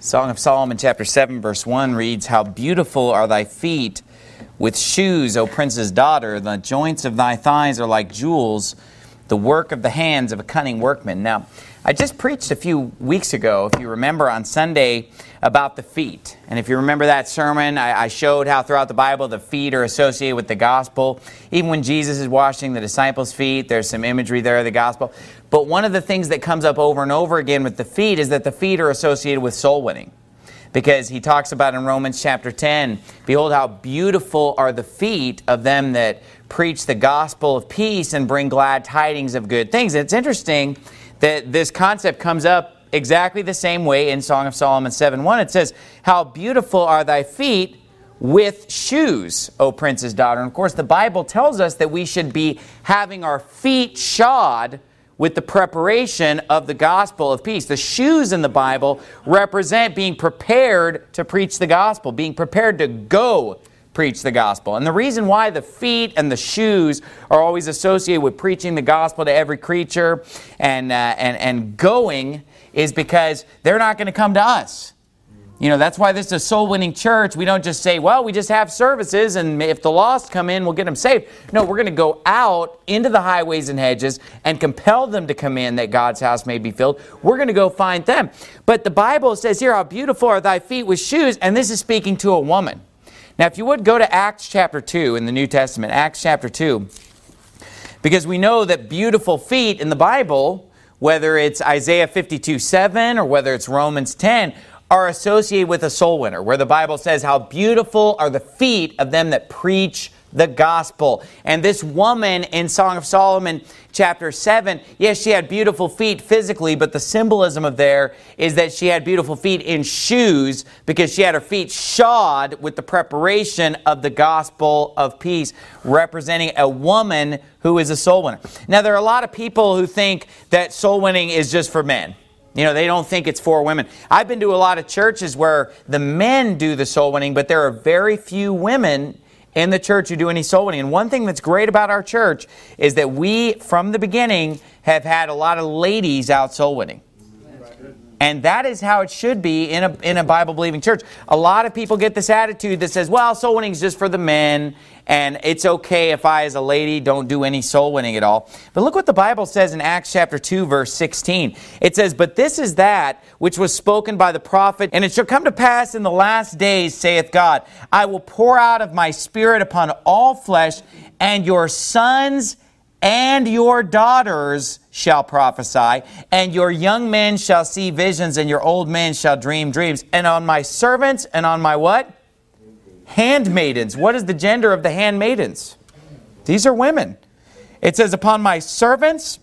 Song of Solomon chapter 7 verse 1 reads, "How beautiful are thy feet with shoes, O prince's daughter. The joints of thy thighs are like jewels, the work of the hands of a cunning workman." Now, I just preached a few weeks ago, if you remember, on Sunday about the feet. And if you remember that sermon, I showed how throughout the Bible the feet are associated with the gospel. Even when Jesus is washing the disciples' feet, there's some imagery there of the gospel. But one of the things that comes up over and over again with the feet is that the feet are associated with soul winning. Because he talks about in Romans chapter 10, "Behold how beautiful are the feet of them that preach the gospel of peace and bring glad tidings of good things." It's interesting that this concept comes up exactly the same way in Song of Solomon 7:1. It says, "How beautiful are thy feet with shoes, O prince's daughter." And of course, the Bible tells us that we should be having our feet shod with the preparation of the gospel of peace. The shoes in the Bible represent being prepared to preach the gospel, being prepared to go preach the gospel. And the reason why the feet and the shoes are always associated with preaching the gospel to every creature and going is because they're not going to come to us. You know, that's why this is a soul-winning church. We don't just say, well, we just have services, and if the lost come in, we'll get them saved. No, we're going to go out into the highways and hedges and compel them to come in that God's house may be filled. We're going to go find them. But the Bible says here, "How beautiful are thy feet with shoes," and this is speaking to a woman. Now, if you would go to Acts chapter 2 in the New Testament, Acts chapter 2, because we know that beautiful feet in the Bible, whether it's Isaiah 52:7 or whether it's Romans 10, are associated with a soul winner, where the Bible says, "How beautiful are the feet of them that preach the gospel." And this woman in Song of Solomon chapter 7, yes, she had beautiful feet physically, but the symbolism of there is that she had beautiful feet in shoes because she had her feet shod with the preparation of the gospel of peace, representing a woman who is a soul winner. Now, there are a lot of people who think that soul winning is just for men. You know, they don't think it's for women. I've been to a lot of churches where the men do the soul winning, but there are very few women in the church who do any soul winning. And one thing that's great about our church is that we, from the beginning, have had a lot of ladies out soul winning. And that is how it should be in a Bible-believing church. A lot of people get this attitude that says, well, soul winning is just for the men, and it's okay if I, as a lady, don't do any soul winning at all. But look what the Bible says in Acts chapter 2, verse 16. It says, "But this is that which was spoken by the prophet, and it shall come to pass in the last days, saith God, I will pour out of my spirit upon all flesh, and your sons and your daughters shall prophesy, and your young men shall see visions, and your old men shall dream dreams. And on my servants and on my" what? Handmaidens. What is the gender of the handmaidens? These are women. It says, "Upon my servants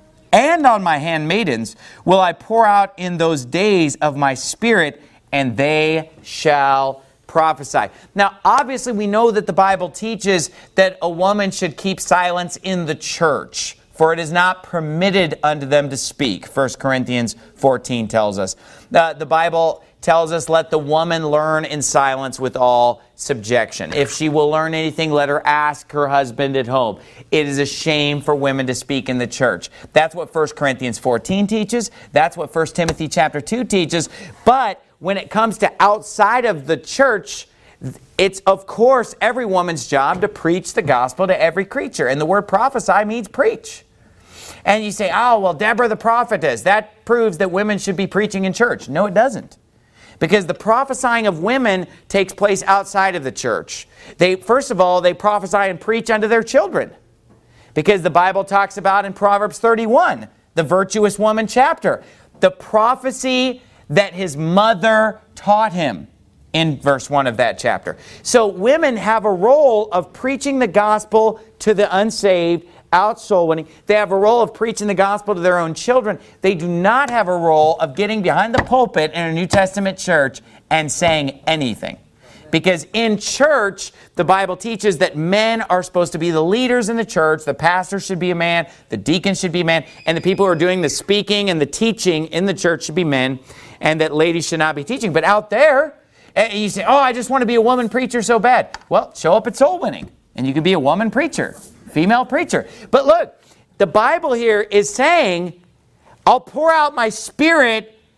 and on my handmaidens will I pour out in those days of my spirit, and they shall prophesy." Now, obviously, we know that the Bible teaches that a woman should keep silence in the church, for it is not permitted unto them to speak. 1 Corinthians 14 tells us. The Bible tells us, "Let the woman learn in silence with all subjection." If she will learn anything, let her ask her husband at home. It is a shame for women to speak in the church. That's what 1 Corinthians 14 teaches. That's what 1 Timothy chapter 2 teaches. But when it comes to outside of the church, it's, of course, every woman's job to preach the gospel to every creature. And the word prophesy means preach. And you say, oh, well, Deborah the prophetess, that proves that women should be preaching in church. No, it doesn't. Because the prophesying of women takes place outside of the church. First of all, they prophesy and preach unto their children. Because the Bible talks about in Proverbs 31, the virtuous woman chapter, the prophecy that his mother taught him in verse 1 of that chapter. So women have a role of preaching the gospel to the unsaved, out soul winning. They have a role of preaching the gospel to their own children. They do not have a role of getting behind the pulpit in a New Testament church and saying anything. Because in church, the Bible teaches that men are supposed to be the leaders in the church. The pastor should be a man. The deacon should be a man. And the people who are doing the speaking and the teaching in the church should be men. And that ladies should not be teaching. But out there, you say, oh, I just want to be a woman preacher so bad. Well, show up at soul winning, and you can be a woman preacher, female preacher. But look, the Bible here is saying, I'll pour out my spirit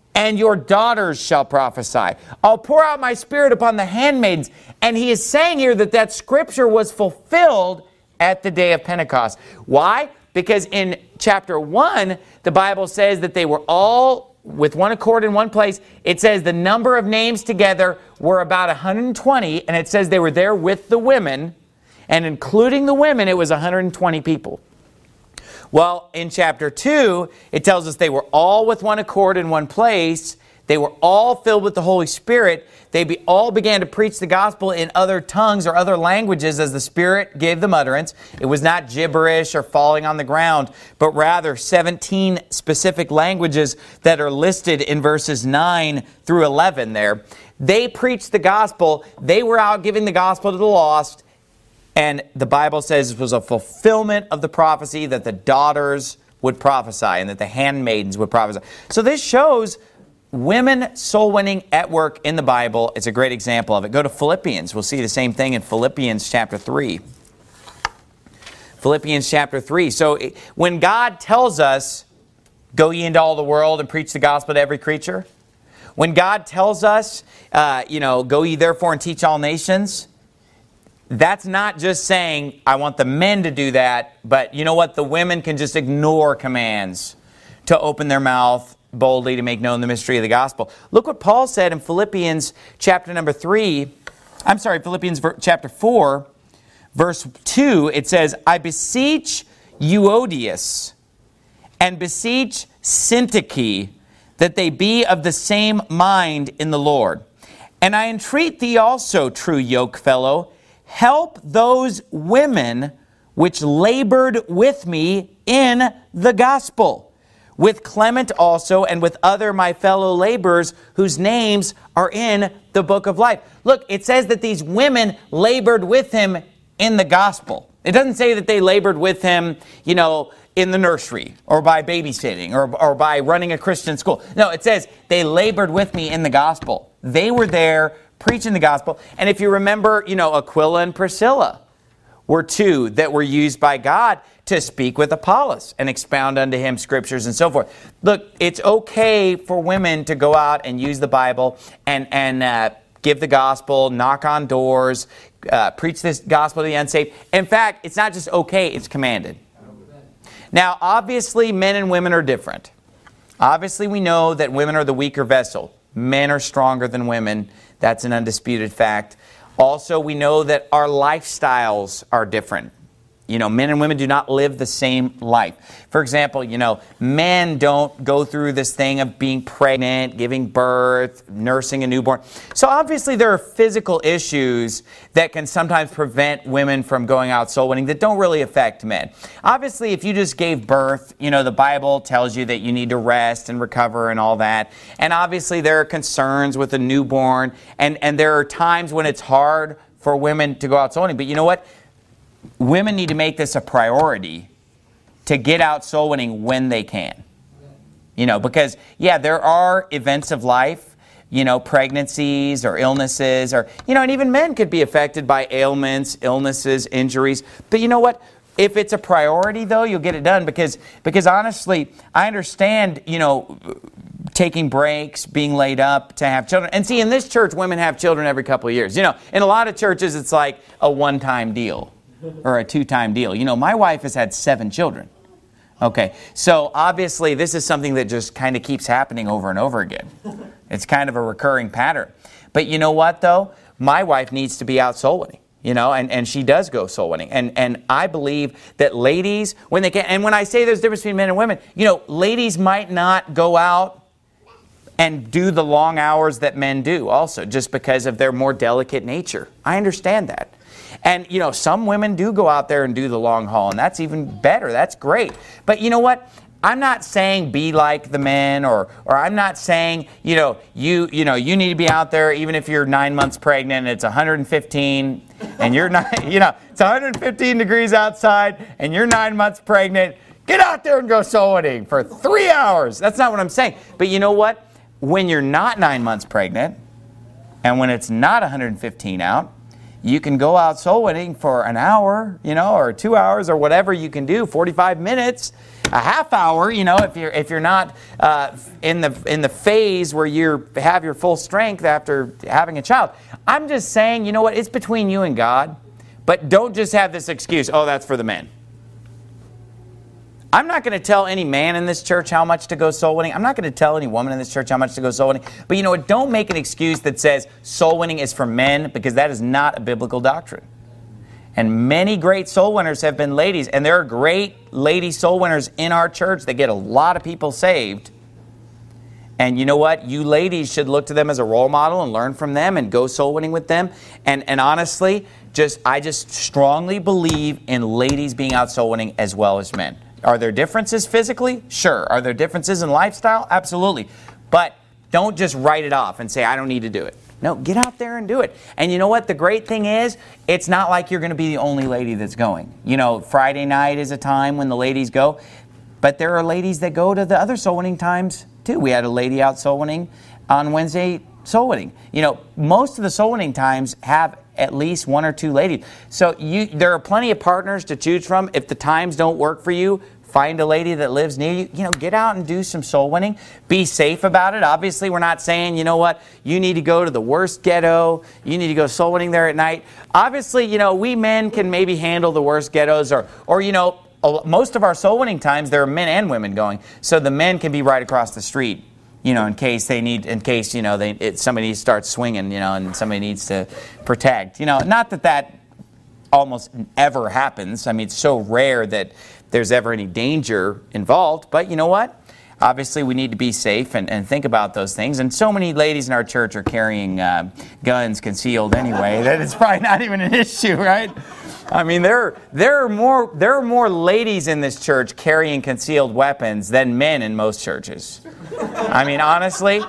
and your daughters shall prophesy. I'll pour out my Spirit upon the handmaids. And he is saying here that scripture was fulfilled at the day of Pentecost. Why? Because in chapter 1, the Bible says that they were all with one accord in one place. It says the number of names together were about 120, and it says they were there with the women, and including the women, it was 120 people. Well, in chapter 2, it tells us they were all with one accord in one place. They were all filled with the Holy Spirit. They all began to preach the gospel in other tongues or other languages as the Spirit gave them utterance. It was not gibberish or falling on the ground, but rather 17 specific languages that are listed in verses 9 through 11 there. They preached the gospel. They were out giving the gospel to the lost. And the Bible says it was a fulfillment of the prophecy that the daughters would prophesy and that the handmaidens would prophesy. So this shows women soul winning at work in the Bible. It's a great example of it. Go to Philippians. We'll see the same thing in Philippians chapter 3. Philippians chapter 3. So when God tells us, go ye into all the world and preach the gospel to every creature. When God tells us, go ye therefore and teach all nations. That's not just saying, I want the men to do that, but you know what? The women can just ignore commands to open their mouth boldly to make known the mystery of the gospel. Look what Paul said in Philippians chapter 4, verse 2. It says, I beseech Euodias and beseech Syntyche that they be of the same mind in the Lord. And I entreat thee also, true yokefellow, help those women which labored with me in the gospel, with Clement also, and with other my fellow laborers, whose names are in the book of life. Look, it says that these women labored with him in the gospel. It doesn't say that they labored with him, in the nursery, or by babysitting, or by running a Christian school. No, it says they labored with me in the gospel. They were there preaching the gospel. And if you remember, Aquila and Priscilla were two that were used by God to speak with Apollos and expound unto him scriptures and so forth. Look, it's okay for women to go out and use the Bible and give the gospel, knock on doors, preach this gospel to the unsaved. In fact, it's not just okay, it's commanded. Now, obviously, men and women are different. Obviously, we know that women are the weaker vessel. Men are stronger than women. That's an undisputed fact. Also, we know that our lifestyles are different. Men and women do not live the same life. For example, men don't go through this thing of being pregnant, giving birth, nursing a newborn. So obviously there are physical issues that can sometimes prevent women from going out soul winning that don't really affect men. Obviously, if you just gave birth, the Bible tells you that you need to rest and recover and all that. And obviously there are concerns with a newborn, and there are times when it's hard for women to go out soul winning. But you know what? Women need to make this a priority to get out soul winning when they can. Because, there are events of life, pregnancies or illnesses, or, and even men could be affected by ailments, illnesses, injuries. But you know what? If it's a priority, though, you'll get it done. Because honestly, I understand, taking breaks, being laid up to have children. And see, in this church, women have children every couple of years. In a lot of churches, it's like a one-time deal. Or a two-time deal. My wife has had 7 children. Okay, so obviously this is something that just kind of keeps happening over and over again. It's kind of a recurring pattern. But you know what, though? My wife needs to be out soul winning, and she does go soul winning. And I believe that ladies, when they can, and when I say there's a difference between men and women, ladies might not go out and do the long hours that men do also, just because of their more delicate nature. I understand that. And, some women do go out there and do the long haul, and that's even better. That's great. But you know what? I'm not saying be like the men, or I'm not saying, you need to be out there even if you're 9 months pregnant and it's 115 and you're not, it's 115 degrees outside and you're 9 months pregnant. Get out there and go soul winning for 3 hours. That's not what I'm saying. But you know what? When you're not 9 months pregnant and when it's not 115 out, you can go out soul winning for an hour, or 2 hours, or whatever you can do, 45 minutes, a half hour, if you're not in the phase where you have your full strength after having a child. I'm just saying, you know what, it's between you and God, but don't just have this excuse, oh, that's for the men. I'm not going to tell any man in this church how much to go soul winning. I'm not going to tell any woman in this church how much to go soul winning. But you know what? Don't make an excuse that says soul winning is for men, because that is not a biblical doctrine. And many great soul winners have been ladies. And there are great lady soul winners in our church that get a lot of people saved. And you know what? You ladies should look to them as a role model and learn from them and go soul winning with them. And honestly, I just strongly believe in ladies being out soul winning as well as men. Are there differences physically? Sure. Are there differences in lifestyle? Absolutely. But don't just write it off and say, I don't need to do it. No, get out there and do it. And you know what? The great thing is, it's not like you're going to be the only lady that's going. Friday night is a time when the ladies go. But there are ladies that go to the other soul winning times too. We had a lady out soul winning on Wednesday soul winning. Most of the soul winning times have at least one or two ladies. So there are plenty of partners to choose from. If the times don't work for you, find a lady that lives near you. Get out and do some soul winning. Be safe about it. Obviously, we're not saying, you know what, you need to go to the worst ghetto. You need to go soul winning there at night. Obviously, we men can maybe handle the worst ghettos, or most of our soul winning times, there are men and women going. So the men can be right across the street. In case somebody starts swinging, and somebody needs to protect. Not that almost ever happens. I mean, it's so rare that there's ever any danger involved. But you know what? Obviously, we need to be safe and think about those things. And so many ladies in our church are carrying guns concealed anyway that it's probably not even an issue, right? I mean, there are more ladies in this church carrying concealed weapons than men in most churches. I mean, honestly,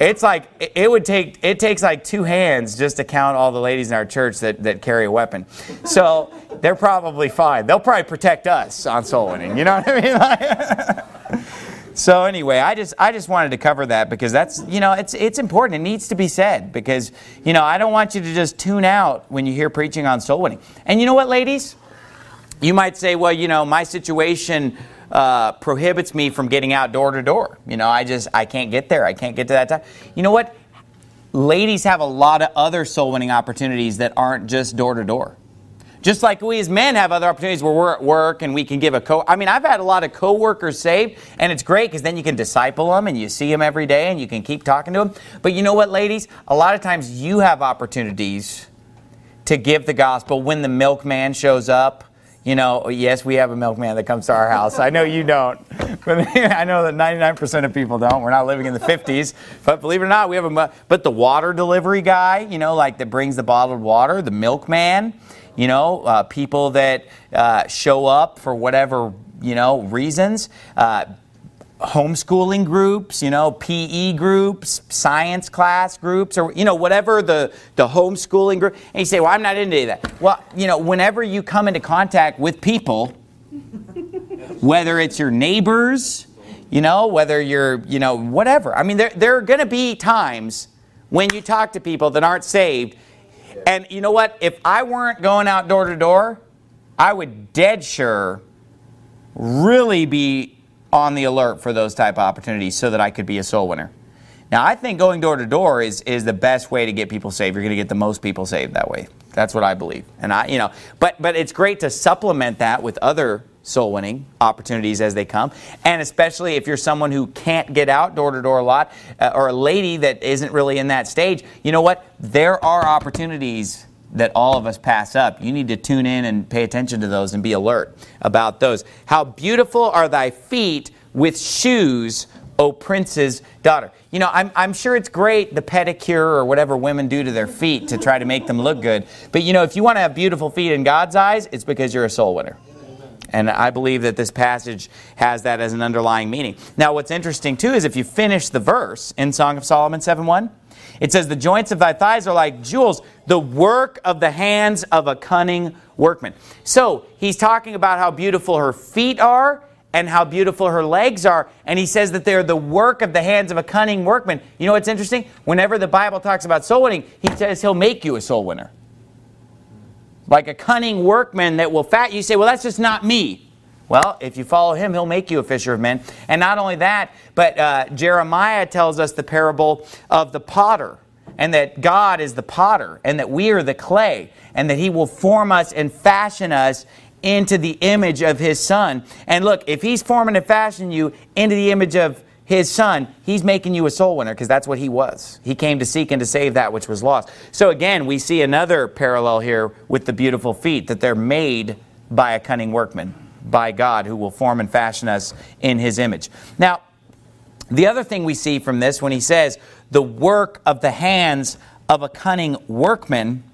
it takes like two hands just to count all the ladies in our church that carry a weapon. So they're probably fine. They'll probably protect us on soul winning. You know what I mean? So anyway, I just wanted to cover that because that's, it's important. It needs to be said because, I don't want you to just tune out when you hear preaching on soul winning. And you know what, ladies? You might say, well, my situation prohibits me from getting out door to door. I can't get there. I can't get to that time. You know what? Ladies have a lot of other soul winning opportunities that aren't just door to door. Just like we as men have other opportunities where we're at work and we can give I've had a lot of coworkers saved, and it's great because then you can disciple them and you see them every day and you can keep talking to them. But you know what, ladies? A lot of times you have opportunities to give the gospel when the milkman shows up. Yes, we have a milkman that comes to our house. I know you don't. But I know that 99% of people don't. We're not living in the 50s. But believe it or not, we have but the water delivery guy, that brings the bottled water, the milkman, people that show up for whatever, reasons. Homeschooling groups, PE groups, science class groups, or, whatever the homeschooling group. And you say, well, I'm not into any of that. Well, whenever you come into contact with people, whether it's your neighbors, whether you're, whatever. I mean, there are going to be times when you talk to people that aren't saved. And you know what? If I weren't going out door to door, I would dead sure really be on the alert for those type of opportunities so that I could be a soul winner. Now, I think going door to door is the best way to get people saved. You're going to get the most people saved that way. That's what I believe. And but it's great to supplement that with other soul winning opportunities as they come. And especially if you're someone who can't get out door to door a lot, or a lady that isn't really in that stage, you know what? There are opportunities that all of us pass up. You need to tune in and pay attention to those and be alert about those. How beautiful are thy feet with shoes, O prince's daughter. I'm sure it's great, the pedicure or whatever women do to their feet to try to make them look good. But if you want to have beautiful feet in God's eyes, it's because you're a soul winner. And I believe that this passage has that as an underlying meaning. Now, what's interesting, too, is if you finish the verse in Song of Solomon 7:1, it says, the joints of thy thighs are like jewels, the work of the hands of a cunning workman. So, he's talking about how beautiful her feet are and how beautiful her legs are. And he says that they're the work of the hands of a cunning workman. You know what's interesting? Whenever the Bible talks about soul winning, he says he'll make you a soul winner. like a cunning workman that will You say, well, that's just not me. Well, if you follow him, he'll make you a fisher of men. And not only that, but Jeremiah tells us the parable of the potter, and that God is the potter, and that we are the clay, and that he will form us and fashion us into the image of his Son. And look, if he's forming and fashioning you into the image of his Son, he's making you a soul winner, because that's what he was. He came to seek and to save that which was lost. So again, we see another parallel here with the beautiful feet, that they're made by a cunning workman, by God, who will form and fashion us in his image. Now, the other thing we see from this, when he says, the work of the hands of a cunning workman,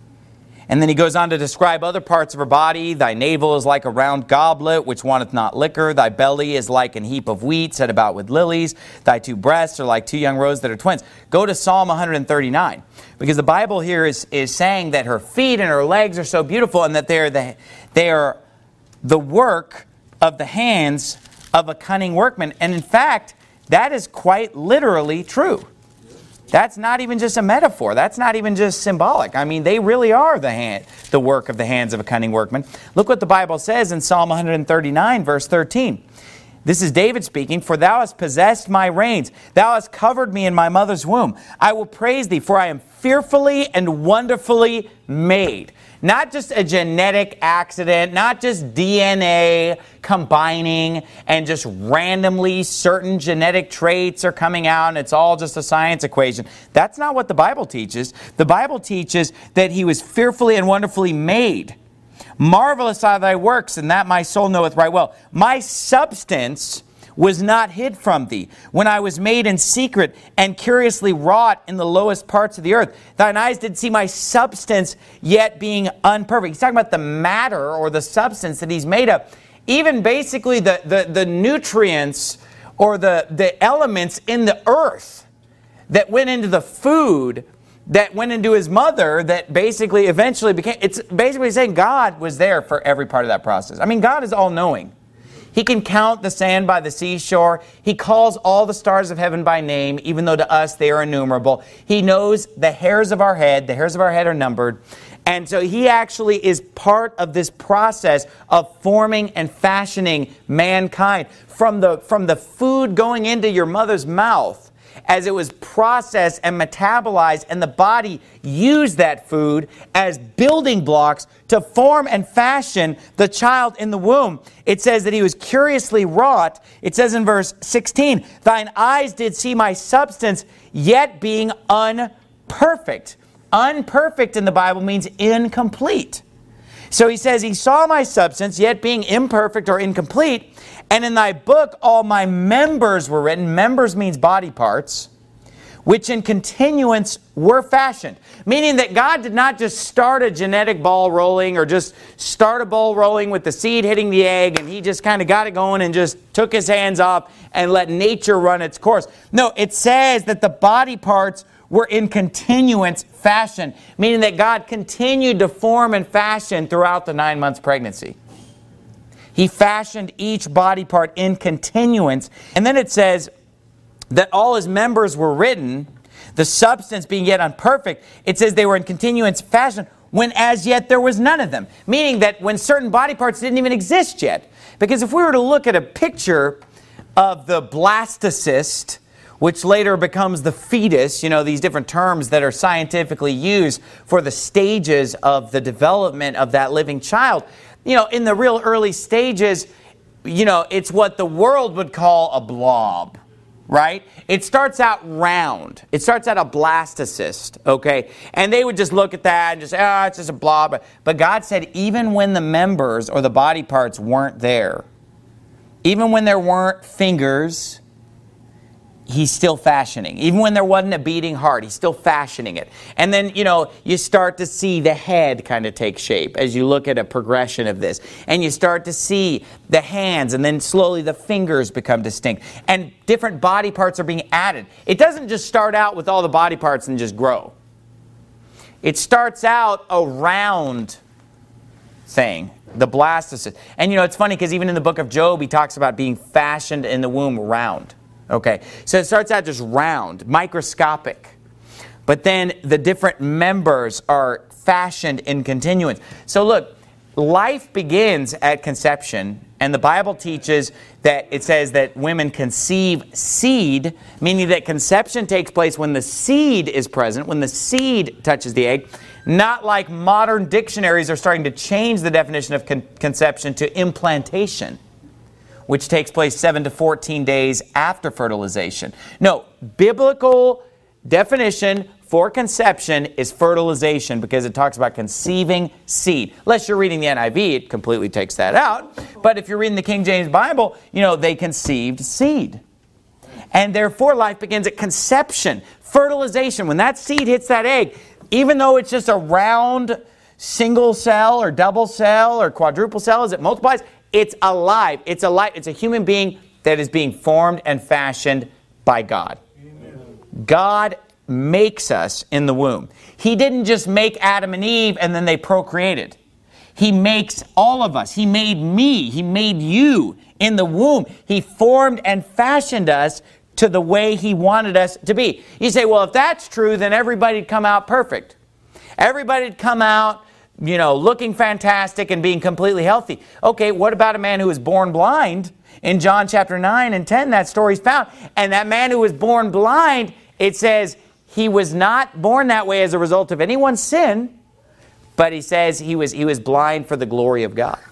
and then he goes on to describe other parts of her body. Thy navel is like a round goblet, which wanteth not liquor. Thy belly is like an heap of wheat, set about with lilies. Thy two breasts are like two young roes that are twins. Go to Psalm 139, because the Bible here is saying that her feet and her legs are so beautiful, and that they are the work of the hands of a cunning workman. And in fact, that is quite literally true. That's not even just a metaphor. That's not even just symbolic. I mean, they really are the work of the hands of a cunning workman. Look what the Bible says in Psalm 139, verse 13. This is David speaking. For thou hast possessed my reins. Thou hast covered me in my mother's womb. I will praise thee, for I am fearfully and wonderfully made. Not just a genetic accident, not just DNA combining and just randomly certain genetic traits are coming out and it's all just a science equation. That's not what the Bible teaches. The Bible teaches that he was fearfully and wonderfully made. Marvelous are thy works, and that my soul knoweth right well. My substance was not hid from thee, when I was made in secret and curiously wrought in the lowest parts of the earth. Thine eyes did see my substance, yet being unperfect. He's talking about the matter or the substance that he's made of. Even basically the nutrients or the elements in the earth that went into the food that went into his mother, that basically eventually became... It's basically saying God was there for every part of that process. I mean, God is all-knowing. He can count the sand by the seashore. He calls all the stars of heaven by name, even though to us they are innumerable. He knows the hairs of our head. The hairs of our head are numbered. And so he actually is part of this process of forming and fashioning mankind. From the food going into your mother's mouth, as it was processed and metabolized, and the body used that food as building blocks to form and fashion the child in the womb. It says that he was curiously wrought. It says in verse 16, thine eyes did see my substance, yet being unperfect. Unperfect in the Bible means incomplete. So he says, he saw my substance, yet being imperfect or incomplete. And in thy book all my members were written. Members means body parts, which in continuance were fashioned. Meaning that God did not just start a genetic ball rolling, or just start a ball rolling with the seed hitting the egg, and he just kind of got it going and just took his hands off and let nature run its course. No, it says that the body parts were in continuance fashion, meaning that God continued to form and fashion throughout the 9 months pregnancy. He fashioned each body part in continuance. And then it says that all his members were written, the substance being yet unperfect. It says they were in continuance fashion when as yet there was none of them. Meaning that when certain body parts didn't even exist yet. Because if we were to look at a picture of the blastocyst, which later becomes the fetus, you know, these different terms that are scientifically used for the stages of the development of that living child. You know, in the real early stages, you know, it's what the world would call a blob, right? It starts out round. It starts out a blastocyst, okay? And they would just look at that and just say, oh, it's just a blob. But God said even when the members or the body parts weren't there, even when there weren't fingers, He's still fashioning. Even when there wasn't a beating heart, He's still fashioning it. And then, you know, you start to see the head kind of take shape as you look at a progression of this. And you start to see the hands, and then slowly the fingers become distinct. And different body parts are being added. It doesn't just start out with all the body parts and just grow. It starts out a round thing, the blastocyst. And, you know, it's funny because even in the book of Job, he talks about being fashioned in the womb round. Okay, so it starts out just round, microscopic. But then the different members are fashioned in continuance. So look, life begins at conception, and the Bible teaches that it says that women conceive seed, meaning that conception takes place when the seed is present, when the seed touches the egg. Not like modern dictionaries are starting to change the definition of conception to implantation, which takes place 7 to 14 days after fertilization. No, biblical definition for conception is fertilization, because it talks about conceiving seed. Unless you're reading the NIV, it completely takes that out. But if you're reading the King James Bible, they conceived seed. And therefore life begins at conception, fertilization. When that seed hits that egg, even though it's just a round single cell or double cell or quadruple cell as it multiplies, it's alive. It's alive. It's a human being that is being formed and fashioned by God. Amen. God makes us in the womb. He didn't just make Adam and Eve and then they procreated. He makes all of us. He made me. He made you in the womb. He formed and fashioned us to the way He wanted us to be. You say, well, if that's true, then everybody'd come out perfect. Everybody'd come out, looking fantastic and being completely healthy. Okay, what about a man who was born blind? In John chapter 9 and 10, that story's found. And that man who was born blind, it says he was not born that way as a result of anyone's sin, but he says he was blind for the glory of God.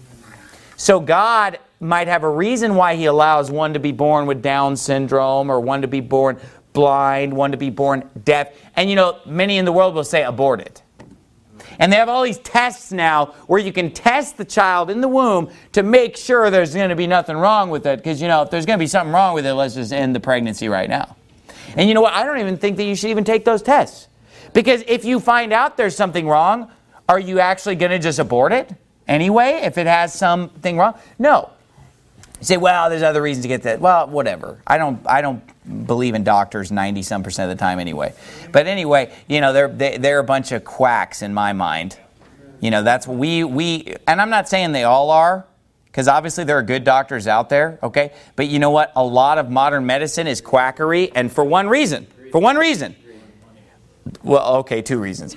So God might have a reason why He allows one to be born with Down syndrome, or one to be born blind, one to be born deaf. And many in the world will say abort it. And they have all these tests now where you can test the child in the womb to make sure there's going to be nothing wrong with it. Because, if there's going to be something wrong with it, let's just end the pregnancy right now. And you know what? I don't even think that you should even take those tests. Because if you find out there's something wrong, are you actually going to just abort it anyway if it has something wrong? No. You say, well, there's other reasons to get that. Well, whatever. I don't believe in doctors 90-some% of the time anyway. But anyway, they're a bunch of quacks in my mind. That's we and I'm not saying they all are, because obviously there are good doctors out there, okay? But you know what? A lot of modern medicine is quackery, and for one reason. For one reason. Well, okay, 2 reasons.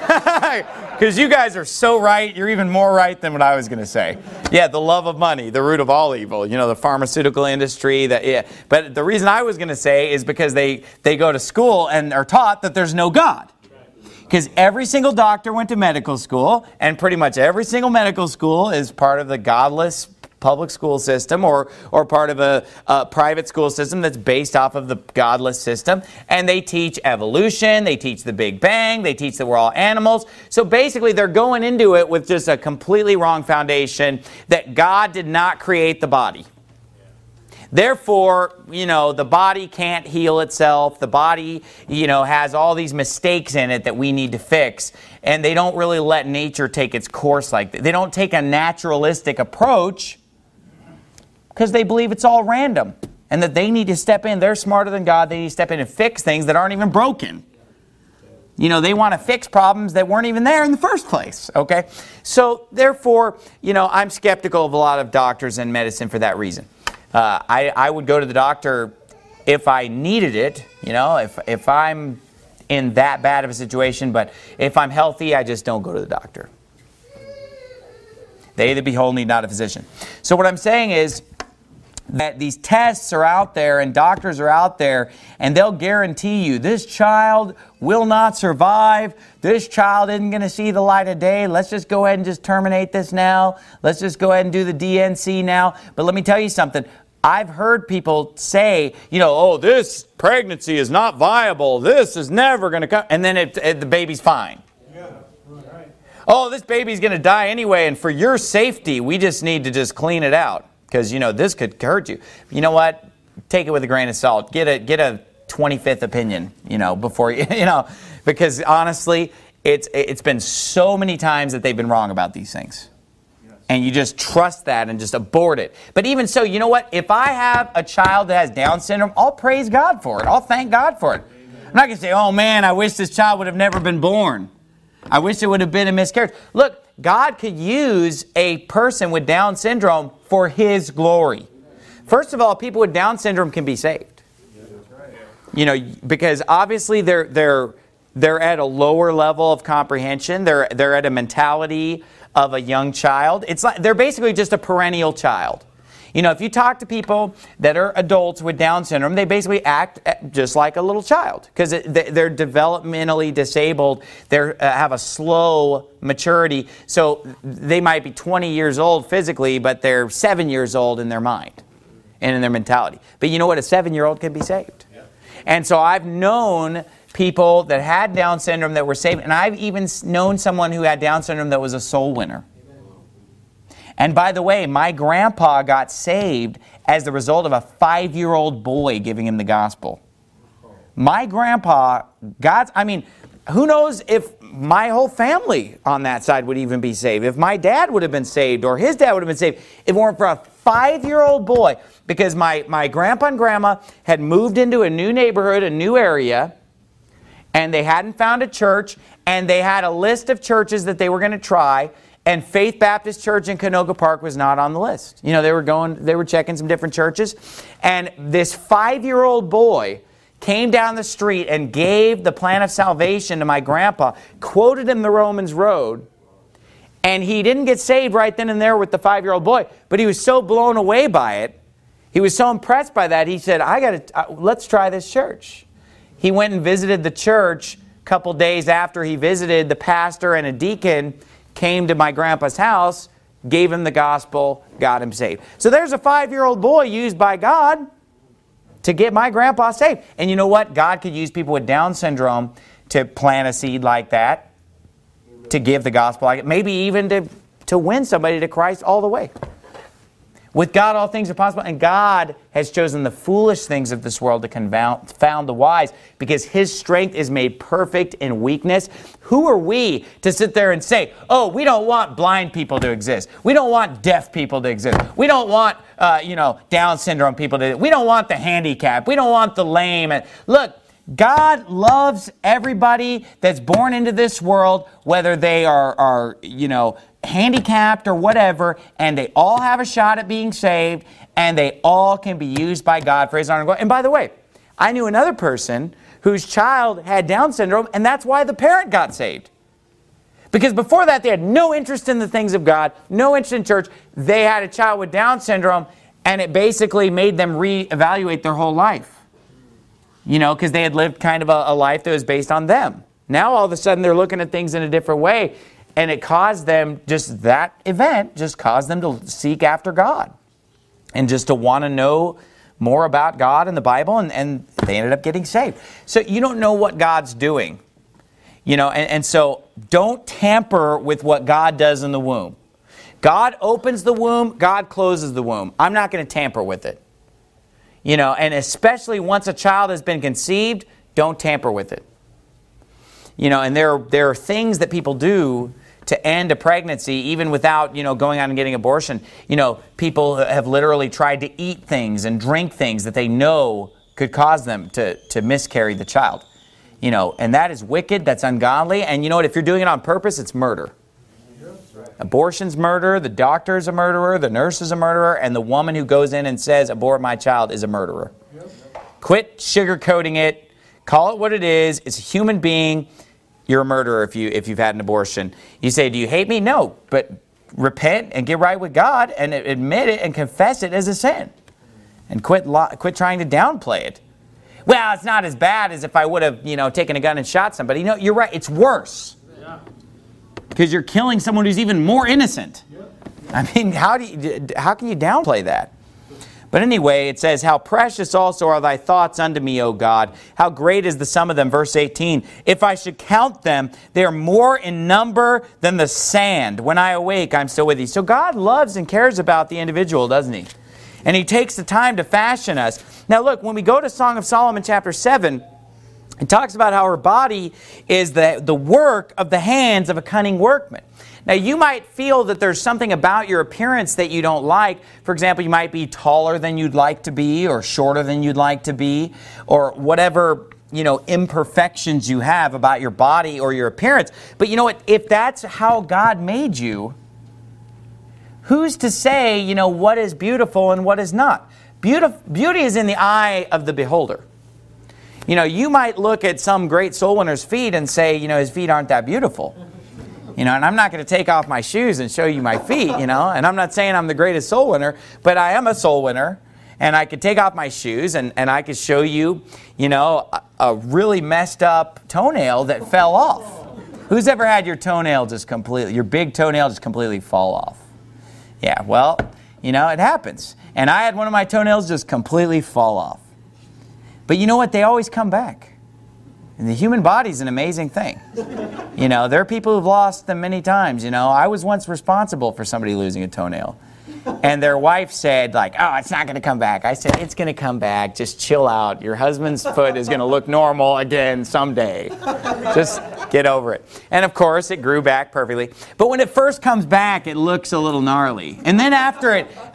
Because you guys are so right, you're even more right than what I was going to say. Yeah, the love of money, the root of all evil. The pharmaceutical industry. But the reason I was going to say is because they go to school and are taught that there's no God. Because every single doctor went to medical school, and pretty much every single medical school is part of the godless public school system or part of a private school system that's based off of the godless system. And they teach evolution, they teach the Big Bang, they teach that we're all animals. So basically they're going into it with just a completely wrong foundation that God did not create the body. Therefore, the body can't heal itself. The body, has all these mistakes in it that we need to fix. And they don't really let nature take its course like that. They don't take a naturalistic approach because they believe it's all random and that they need to step in. They're smarter than God. They need to step in and fix things that aren't even broken. They want to fix problems that weren't even there in the first place, okay? So, therefore, I'm skeptical of a lot of doctors and medicine for that reason. I would go to the doctor if I needed it, if I'm in that bad of a situation. But if I'm healthy, I just don't go to the doctor. They that behold need not a physician. So what I'm saying is that these tests are out there and doctors are out there, and they'll guarantee you this child will not survive. This child isn't going to see the light of day. Let's just go ahead and just terminate this now. Let's just go ahead and do the DNC now. But let me tell you something. I've heard people say, this pregnancy is not viable. This is never going to come. And then the baby's fine. Yeah, right. Oh, this baby's going to die anyway, and for your safety, we just need to just clean it out. Because, this could hurt you. You know what? Take it with a grain of salt. Get a 25th opinion, before you, because honestly, it's been so many times that they've been wrong about these things. And you just trust that and just abort it. But even so, you know what? If I have a child that has Down syndrome, I'll praise God for it. I'll thank God for it. I'm not going to say, oh man, I wish this child would have never been born. I wish it would have been a miscarriage. Look, God could use a person with Down syndrome for His glory. First of all, people with Down syndrome can be saved. Because obviously they're They're at a lower level of comprehension. They're at a mentality of a young child. It's like they're basically just a perennial child. You know, if you talk to people that are adults with Down syndrome, they basically act just like a little child because they're developmentally disabled. They have a slow maturity. So they might be 20 years old physically, but they're 7 years old in their mind and in their mentality. But you know what? A 7-year-old can be saved. Yeah. And so I've known people that had Down syndrome that were saved, and I've even known someone who had Down syndrome that was a soul winner. And by the way, my grandpa got saved as the result of a 5-year-old boy giving him the gospel. My grandpa, who knows if my whole family on that side would even be saved. If my dad would have been saved or his dad would have been saved, if it weren't for a 5-year-old boy. Because my grandpa and grandma had moved into a new neighborhood, a new area, and they hadn't found a church, and they had a list of churches that they were going to try. And Faith Baptist Church in Canoga Park was not on the list. You know, they were checking some different churches. And this 5-year-old boy came down the street and gave the plan of salvation to my grandpa, quoted him the Romans Road, and he didn't get saved right then and there with the 5-year-old boy, but he was so blown away by it, he was so impressed by that, he said, let's try this church. He went and visited the church a couple days after he visited. The pastor and a deacon came to my grandpa's house, gave him the gospel, got him saved. So there's a 5-year-old boy used by God to get my grandpa saved. And you know what? God could use people with Down syndrome to plant a seed like that, to give the gospel like it, maybe even to win somebody to Christ all the way. With God, all things are possible, and God has chosen the foolish things of this world to confound the wise, because His strength is made perfect in weakness. Who are we to sit there and say, oh, we don't want blind people to exist. We don't want deaf people to exist. We don't want, Down syndrome people to exist. We don't want the handicapped. We don't want the lame. And look, God loves everybody that's born into this world, whether they are handicapped or whatever, and they all have a shot at being saved, and they all can be used by God for His honor and glory. And by the way, I knew another person whose child had Down syndrome, and that's why the parent got saved. Because before that, they had no interest in the things of God, no interest in church. They had a child with Down syndrome, and it basically made them reevaluate their whole life. You know, because they had lived kind of a life that was based on them. Now all of a sudden they're looking at things in a different way, and it caused them, that event caused them to seek after God and just to want to know more about God and the Bible, and they ended up getting saved. So you don't know what God's doing. And so don't tamper with what God does in the womb. God opens the womb, God closes the womb. I'm not going to tamper with it. And especially once a child has been conceived, don't tamper with it. And there are things that people do to end a pregnancy, even without, going out and getting an abortion. People have literally tried to eat things and drink things that they know could cause them to miscarry the child. And that is wicked, that's ungodly. And you know what? If you're doing it on purpose, it's murder. Abortion's murder, the doctor's a murderer, the nurse is a murderer, and the woman who goes in and says, abort my child, is a murderer. Quit sugarcoating it. Call it what it is. It's a human being. You're a murderer if you've had an abortion. You say, do you hate me? No, but repent and get right with God and admit it and confess it as a sin. And quit trying to downplay it. Well, it's not as bad as if I would have, taken a gun and shot somebody. You're right. It's worse. Because you're killing someone who's even more innocent. I mean, how can you downplay that? But anyway, it says, how precious also are thy thoughts unto me, O God. How great is the sum of them. Verse 18, if I should count them, they are more in number than the sand. When I awake, I'm still with thee. So God loves and cares about the individual, doesn't He? And He takes the time to fashion us. Now look, when we go to Song of Solomon chapter 7, it talks about how our body is the work of the hands of a cunning workman. Now, you might feel that there's something about your appearance that you don't like. For example, you might be taller than you'd like to be, or shorter than you'd like to be, or whatever, imperfections you have about your body or your appearance. But you know what? If that's how God made you, who's to say, what is beautiful and what is not? Beauty is in the eye of the beholder. You know, you might look at some great soul winner's feet and say, you know, his feet aren't that beautiful. You know, and I'm not going to take off my shoes and show you my feet, you know. And I'm not saying I'm the greatest soul winner, but I am a soul winner. And I could take off my shoes and I could show you, you know, a really messed up toenail that fell off. Who's ever had your big toenail just completely fall off? Yeah, well, you know, it happens. And I had one of my toenails just completely fall off. But you know what? They always come back. And the human body is an amazing thing. You know, there are people who've lost them many times. You know, I was once responsible for somebody losing a toenail. And their wife said, like, oh, it's not going to come back. I said, it's going to come back. Just chill out. Your husband's foot is going to look normal again someday. Just get over it. And, of course, it grew back perfectly. But when it first comes back, it looks a little gnarly. And then after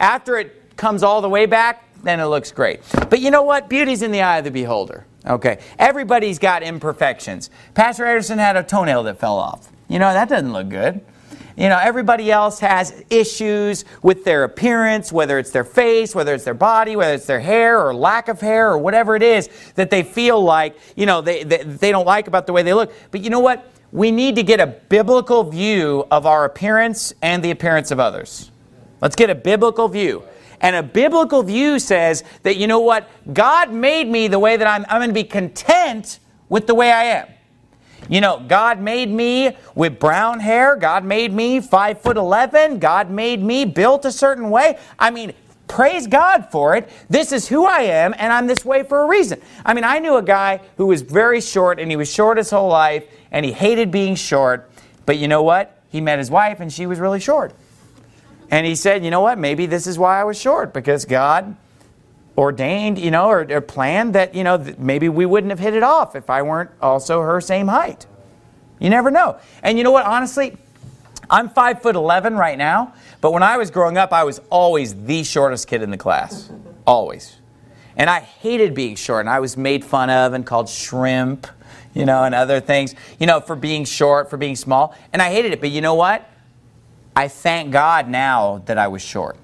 it comes all the way back, then it looks great. But you know what? Beauty's in the eye of the beholder. Okay. Everybody's got imperfections. Pastor Anderson had a toenail that fell off. You know, that doesn't look good. You know, everybody else has issues with their appearance, whether it's their face, whether it's their body, whether it's their hair or lack of hair or whatever it is that they feel like, you know, they don't like about the way they look. But you know what? We need to get a biblical view of our appearance and the appearance of others. Let's get a biblical view. And a biblical view says that, you know what? God made me the way that I'm going to be content with the way I am. You know, God made me with brown hair. God made me 5'11". God made me built a certain way. I mean, praise God for it. This is who I am, and I'm this way for a reason. I mean, I knew a guy who was very short, and he was short his whole life, and he hated being short. But you know what? He met his wife, and she was really short. And he said, you know what? Maybe this is why I was short, because God ordained, you know, or planned that, you know, maybe we wouldn't have hit it off if I weren't also her same height. You never know. And you know what? Honestly, I'm 5'11" right now, but when I was growing up, I was always the shortest kid in the class. Always. And I hated being short, and I was made fun of and called shrimp, you know, and other things, you know, for being short, for being small. And I hated it. But you know what? I thank God now that I was short.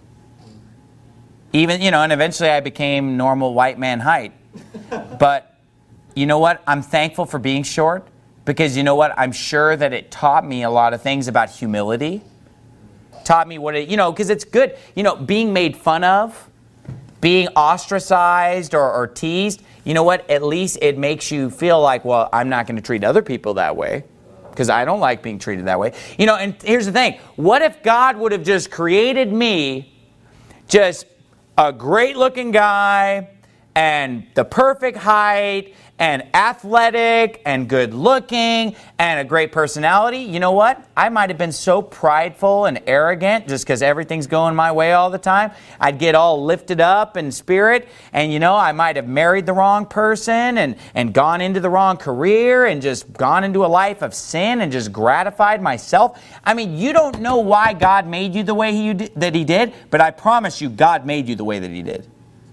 Even, you know, and eventually I became normal white man height. But you know what? I'm thankful for being short because you know what? I'm sure that it taught me a lot of things about humility. Taught me what it, you know, because it's good, you know, being made fun of, being ostracized or teased. You know what? At least it makes you feel like, well, I'm not going to treat other people that way because I don't like being treated that way. You know, and here's the thing. What if God would have just created me just a great-looking guy, and the perfect height, and athletic, and good-looking, and a great personality? You know what? I might have been so prideful and arrogant just because everything's going my way all the time. I'd get all lifted up in spirit, and you know, I might have married the wrong person and gone into the wrong career and just gone into a life of sin and just gratified myself. I mean, you don't know why God made you the way that He did, but I promise you, God made you the way that He did.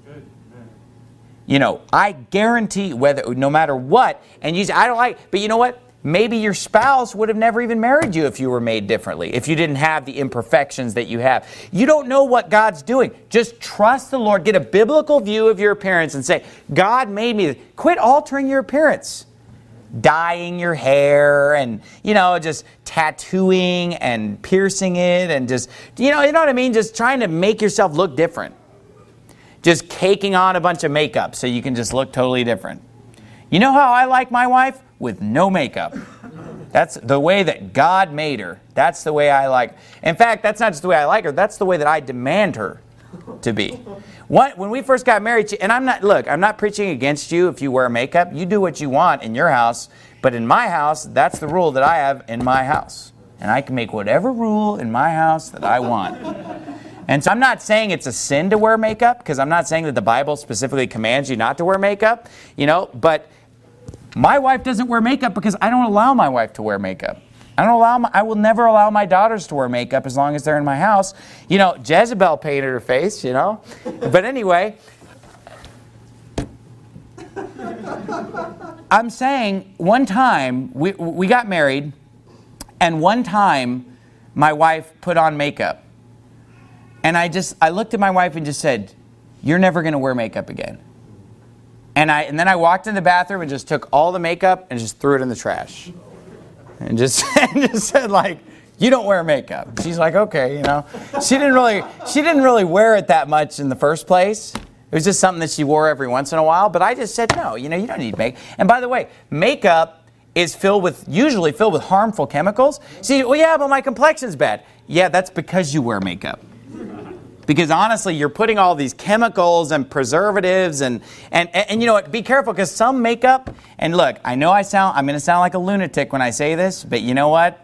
You know, I guarantee no matter what, and you say, I don't like, but you know what? Maybe your spouse would have never even married you if you were made differently, if you didn't have the imperfections that you have. You don't know what God's doing. Just trust the Lord. Get a biblical view of your appearance and say, God made me. Quit altering your appearance. Dyeing your hair and, you know, just tattooing and piercing it and just, you know what I mean? Just trying to make yourself look different. Just caking on a bunch of makeup so you can just look totally different. You know how I like my wife? With no makeup. That's the way that God made her. That's the way I like. In fact, that's not just the way I like her. That's the way that I demand her to be. When we first got married, and I'm not preaching against you if you wear makeup. You do what you want in your house. But in my house, that's the rule that I have in my house. And I can make whatever rule in my house that I want. And so I'm not saying it's a sin to wear makeup, because I'm not saying that the Bible specifically commands you not to wear makeup, you know, but my wife doesn't wear makeup because I don't allow my wife to wear makeup. I will never allow my daughters to wear makeup as long as they're in my house. You know, Jezebel painted her face, you know. But anyway, I'm saying one time we got married, and one time my wife put on makeup. And I looked at my wife and just said, you're never going to wear makeup again. And then I walked in the bathroom and just took all the makeup and just threw it in the trash. And just said, like, you don't wear makeup. She's like, okay, you know. She didn't really wear it that much in the first place. It was just something that she wore every once in a while. But I just said, no, you know, you don't need makeup. And by the way, makeup is usually filled with harmful chemicals. See, well, yeah, but my complexion's bad. Yeah, that's because you wear makeup. Because honestly, you're putting all these chemicals and preservatives and you know what, be careful, because some makeup, and look, I know I'm going to sound like a lunatic when I say this, but you know what?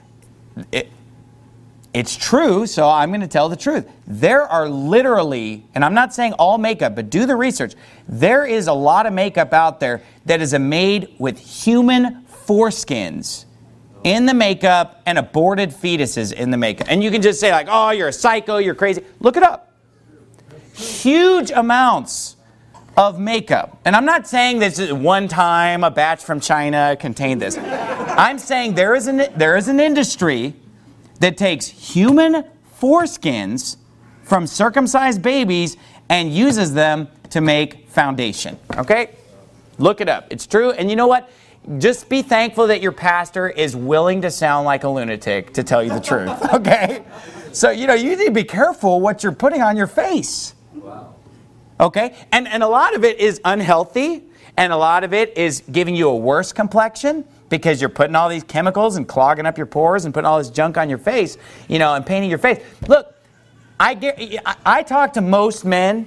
It's true, so I'm going to tell the truth. There are literally, and I'm not saying all makeup, but do the research. There is a lot of makeup out there that is made with human foreskins in the makeup and aborted fetuses in the makeup. And you can just say like, oh, you're a psycho, you're crazy. Look it up. Huge amounts of makeup. And I'm not saying this is one time a batch from China contained this. I'm saying there is an industry that takes human foreskins from circumcised babies and uses them to make foundation. Okay? Look it up. It's true. And you know what? Just be thankful that your pastor is willing to sound like a lunatic to tell you the truth, okay? So, you know, you need to be careful what you're putting on your face, okay? And a lot of it is unhealthy, and a lot of it is giving you a worse complexion because you're putting all these chemicals and clogging up your pores and putting all this junk on your face, you know, and painting your face. Look, I talk to most men.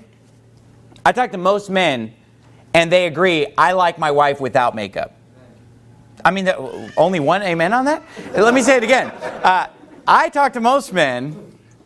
And they agree, I like my wife without makeup. I mean, only one amen on that? Let me say it again. I talk to most men,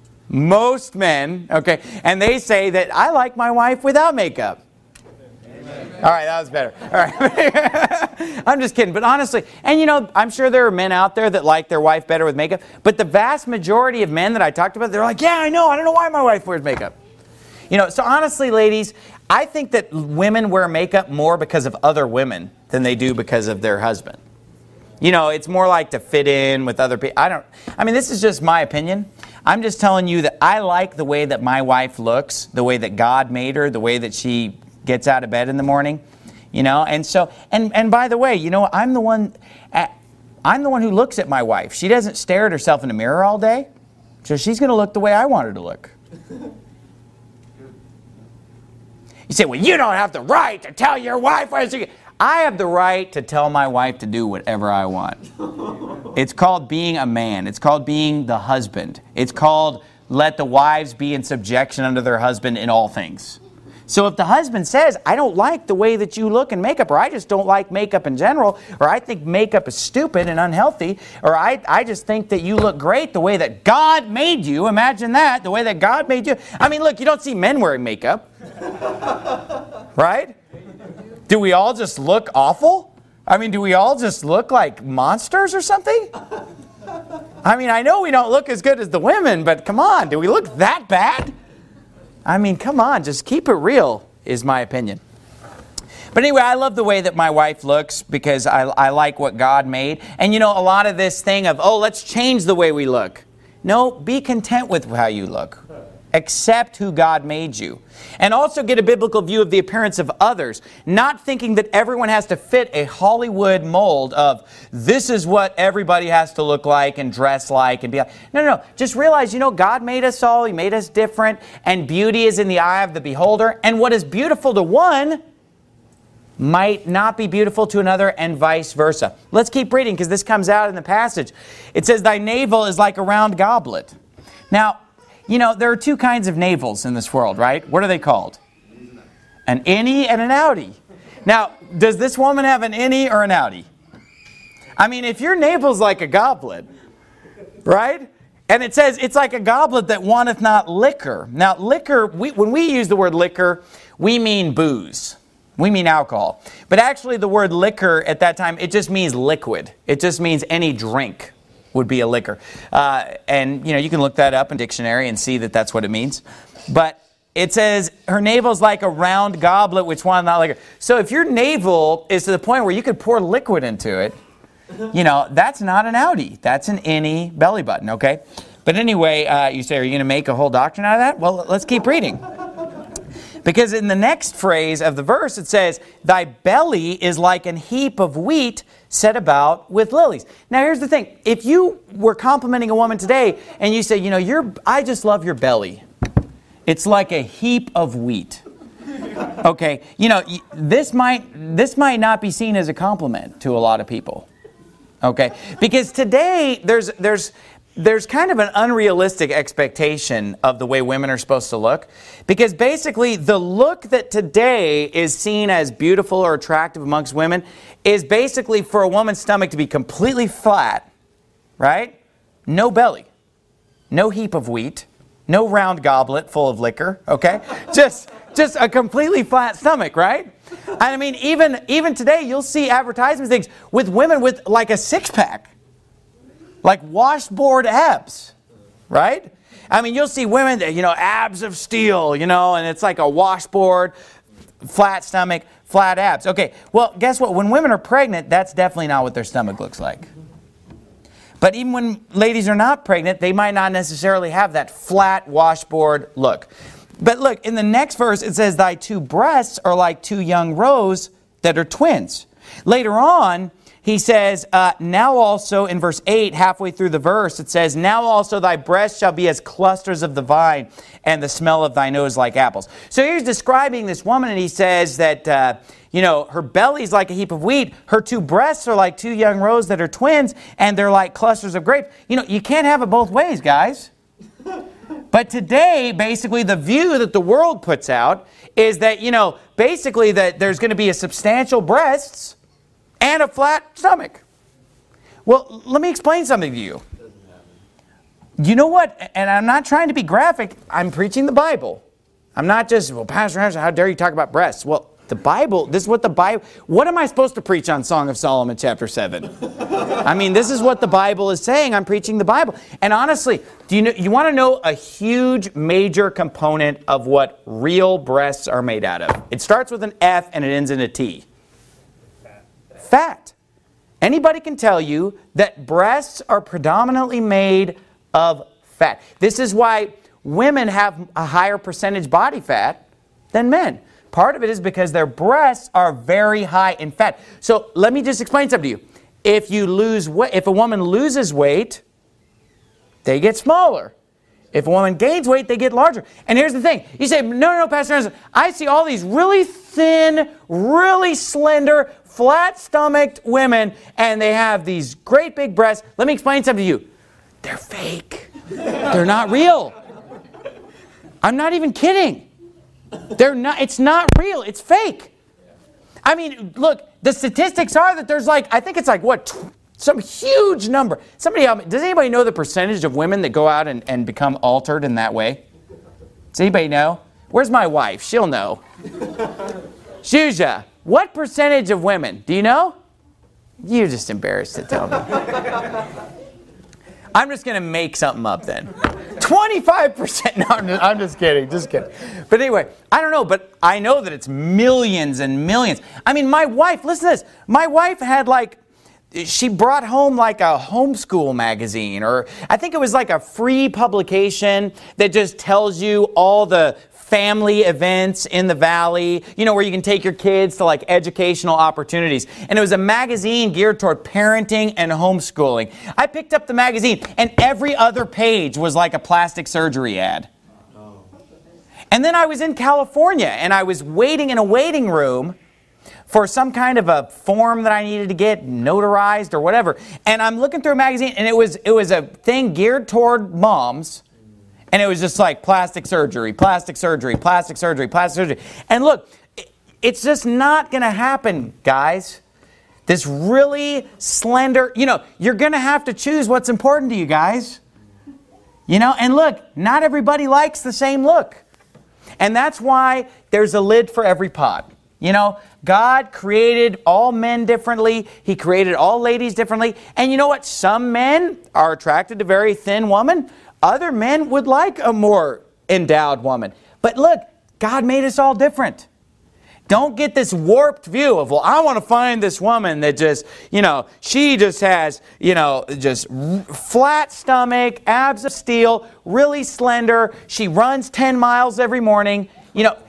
okay, and they say that I like my wife without makeup. Amen. All right, that was better. All right. I'm just kidding, but honestly, and you know, I'm sure there are men out there that like their wife better with makeup, but the vast majority of men that I talked about, they're like, yeah, I don't know why my wife wears makeup. You know, so honestly, ladies, I think that women wear makeup more because of other women than they do because of their husband. You know, it's more like to fit in with other people. I mean, this is just my opinion. I'm just telling you that I like the way that my wife looks, the way that God made her, the way that she gets out of bed in the morning, you know. And so, and by the way, you know, I'm the one who looks at my wife. She doesn't stare at herself in the mirror all day, so she's going to look the way I want her to look. You say, well, you don't have the right to tell your wife where she... I have the right to tell my wife to do whatever I want. It's called being a man. It's called being the husband. It's called let the wives be in subjection unto their husband in all things. So if the husband says, I don't like the way that you look in makeup, or I just don't like makeup in general, or I think makeup is stupid and unhealthy, or I just think that you look great the way that God made you, imagine that, the way that God made you. I mean, look, you don't see men wearing makeup, right? Do we all just look awful? I mean, do we all just look like monsters or something? I mean, I know we don't look as good as the women, but come on, do we look that bad? I mean, come on, just keep it real, is my opinion. But anyway, I love the way that my wife looks because I like what God made. And you know, a lot of this thing of, oh, let's change the way we look. No, be content with how you look. Accept who God made you. And also get a biblical view of the appearance of others. Not thinking that everyone has to fit a Hollywood mold of this is what everybody has to look like and dress like and be like. No. Just realize, you know, God made us all. He made us different. And beauty is in the eye of the beholder. And what is beautiful to one might not be beautiful to another, and vice versa. Let's keep reading because this comes out in the passage. It says, thy navel is like a round goblet. Now, you know, there are two kinds of navels in this world, right? What are they called? An innie and an outie. Now, does this woman have an innie or an outie? I mean, if your navel's like a goblet, right? And it says it's like a goblet that wanteth not liquor. Now, liquor, when we use the word liquor, we mean booze. We mean alcohol. But actually, the word liquor at that time, it just means liquid. It just means any drink would be a liquor. And, you know, you can look that up in dictionary and see that that's what it means. But it says her navel's like a round goblet which wanteth not liquor. So if your navel is to the point where you could pour liquid into it, you know, that's not an outie. That's an innie belly button, okay? But anyway, you say, are you going to make a whole doctrine out of that? Well, let's keep reading. Because in the next phrase of the verse, it says, thy belly is like an heap of wheat set about with lilies. Now, here's the thing. If you were complimenting a woman today and you say, you know, I just love your belly. It's like a heap of wheat. Okay, you know, this might not be seen as a compliment to a lot of people. Okay, because today there's kind of an unrealistic expectation of the way women are supposed to look. Because basically the look that today is seen as beautiful or attractive amongst women is basically for a woman's stomach to be completely flat, right? No belly, no heap of wheat, no round goblet full of liquor, okay? Just a completely flat stomach, right? I mean, even today you'll see advertisement things with women with like a six-pack. Like washboard abs, right? I mean, you'll see women that, you know, abs of steel, you know, and it's like a washboard, flat stomach, flat abs. Okay, well, guess what? When women are pregnant, that's definitely not what their stomach looks like. But even when ladies are not pregnant, they might not necessarily have that flat washboard look. But look, in the next verse, it says, thy two breasts are like two young roes that are twins. Later on, he says, now also in verse 8, halfway through the verse, it says, now also thy breasts shall be as clusters of the vine, and the smell of thy nose like apples. So here's describing this woman, and he says that, you know, her belly's like a heap of wheat. Her two breasts are like two young roes that are twins, and they're like clusters of grapes. You know, you can't have it both ways, guys. But today, basically, the view that the world puts out is that, you know, basically that there's going to be a substantial breasts and a flat stomach. Well, let me explain something to you. You know what? And I'm not trying to be graphic. I'm preaching the Bible. I'm not just, well, Pastor Anderson, how dare you talk about breasts? Well, the Bible, this is what the Bible, what am I supposed to preach on Song of Solomon chapter 7? I mean, this is what the Bible is saying. I'm preaching the Bible. And honestly, you want to know a huge major component of what real breasts are made out of? It starts with an F and it ends in a T. Fat. Anybody can tell you that breasts are predominantly made of fat. This is why women have a higher percentage body fat than men. Part of it is because their breasts are very high in fat. So let me just explain something to you. If a woman loses weight, they get smaller. If a woman gains weight, they get larger. And here's the thing. You say, no, Pastor Anderson, I see all these really thin, really slender, flat-stomached women, and they have these great big breasts. Let me explain something to you. They're fake. They're not real. I'm not even kidding. It's not real. It's fake. I mean, look, the statistics are that there's like, I think it's like, what, some huge number. Does anybody know the percentage of women that go out and become altered in that way? Does anybody know? Where's my wife? She'll know. Shusha, what percentage of women? Do you know? You're just embarrassed to tell me. I'm just going to make something up then. 25%. No, I'm just kidding. Just kidding. But anyway, I don't know, but I know that it's millions and millions. I mean, my wife, listen to this. My wife had she brought home like a homeschool magazine, or I think it was like a free publication that just tells you all the family events in the valley, you know, where you can take your kids to like educational opportunities. And it was a magazine geared toward parenting and homeschooling. I picked up the magazine and every other page was like a plastic surgery ad. And then I was in California and I was waiting in a waiting room for some kind of a form that I needed to get notarized or whatever. And I'm looking through a magazine and it was a thing geared toward moms. And it was just like plastic surgery, plastic surgery, plastic surgery, plastic surgery. And look, it's just not going to happen, guys. This really slender, you know, you're going to have to choose what's important to you guys. You know, and look, not everybody likes the same look. And that's why there's a lid for every pot. You know, God created all men differently. He created all ladies differently. And you know what? Some men are attracted to very thin women. Other men would like a more endowed woman. But look, God made us all different. Don't get this warped view of, well, I want to find this woman that just, you know, she just has, you know, just flat stomach, abs of steel, really slender. She runs 10 miles every morning. You know,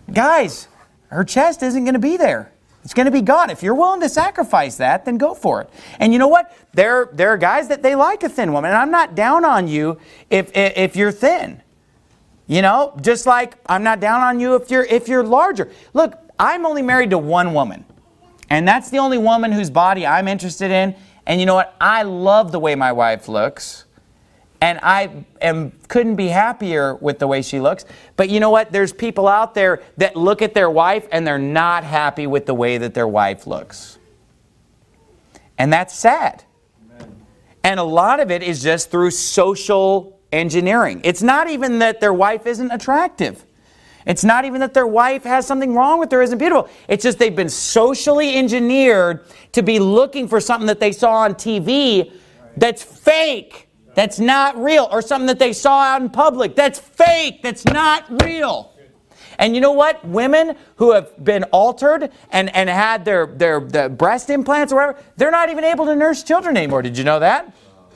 Guys, her chest isn't going to be there. It's going to be gone. If you're willing to sacrifice that, then go for it. And you know what? There are guys that they like a thin woman. And I'm not down on you if you're thin. You know, just like I'm not down on you if you're larger. Look, I'm only married to one woman. And that's the only woman whose body I'm interested in. And you know what? I love the way my wife looks. And couldn't be happier with the way she looks. But you know what? There's people out there that look at their wife and they're not happy with the way that their wife looks. And that's sad. Amen. And a lot of it is just through social engineering. It's not even that their wife isn't attractive. It's not even that their wife has something wrong with her, isn't beautiful. It's just they've been socially engineered to be looking for something that they saw on TV that's fake. That's not real. Or something that they saw out in public. That's fake. That's not real. And you know what? Women who have been altered and had their breast implants or whatever, they're not even able to nurse children anymore. Did you know that?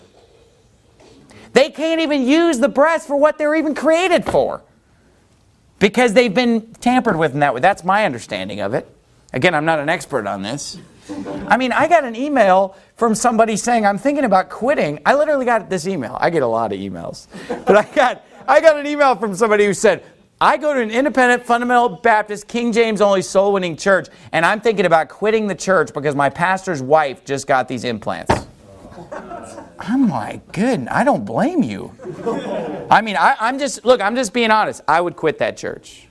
They can't even use the breast for what they were even created for. Because they've been tampered with in that way. That's my understanding of it. Again, I'm not an expert on this. I mean, I got an email from somebody saying, I'm thinking about quitting. I literally got this email. I get a lot of emails. But I got an email from somebody who said, I go to an independent, fundamental Baptist, King James only soul-winning church, and I'm thinking about quitting the church because my pastor's wife just got these implants. I'm like, good, I don't blame you. I mean, I'm just being honest. I would quit that church.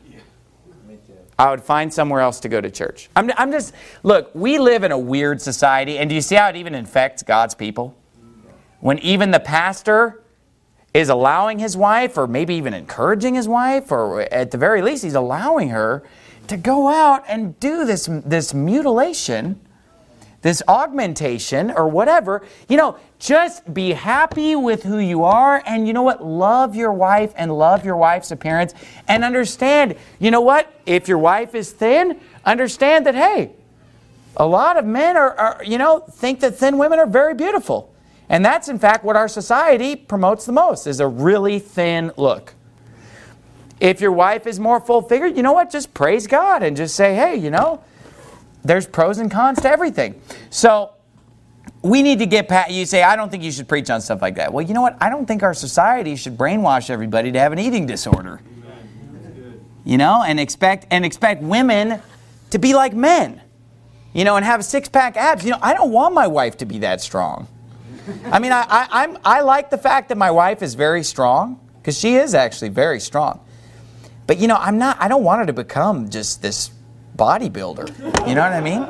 I would find somewhere else to go to church. Look, we live in a weird society, and do you see how it even infects God's people? When even the pastor is allowing his wife, or maybe even encouraging his wife, or at the very least, he's allowing her to go out and do this mutilation, this augmentation, or whatever. You know, just be happy with who you are, and you know what? Love your wife and love your wife's appearance, and understand, you know what? If your wife is thin, understand that, hey, a lot of men think that thin women are very beautiful. And that's, in fact, what our society promotes the most, is a really thin look. If your wife is more full-figured, you know what? Just praise God and just say, hey, you know, there's pros and cons to everything. So we need to get past, you say, I don't think you should preach on stuff like that. Well, you know what? I don't think our society should brainwash everybody to have an eating disorder. You know, and expect women to be like men. You know, and have six-pack abs. You know, I don't want my wife to be that strong. I mean, I like the fact that my wife is very strong, because she is actually very strong. But, you know, I don't want her to become just this bodybuilder. You know what I mean?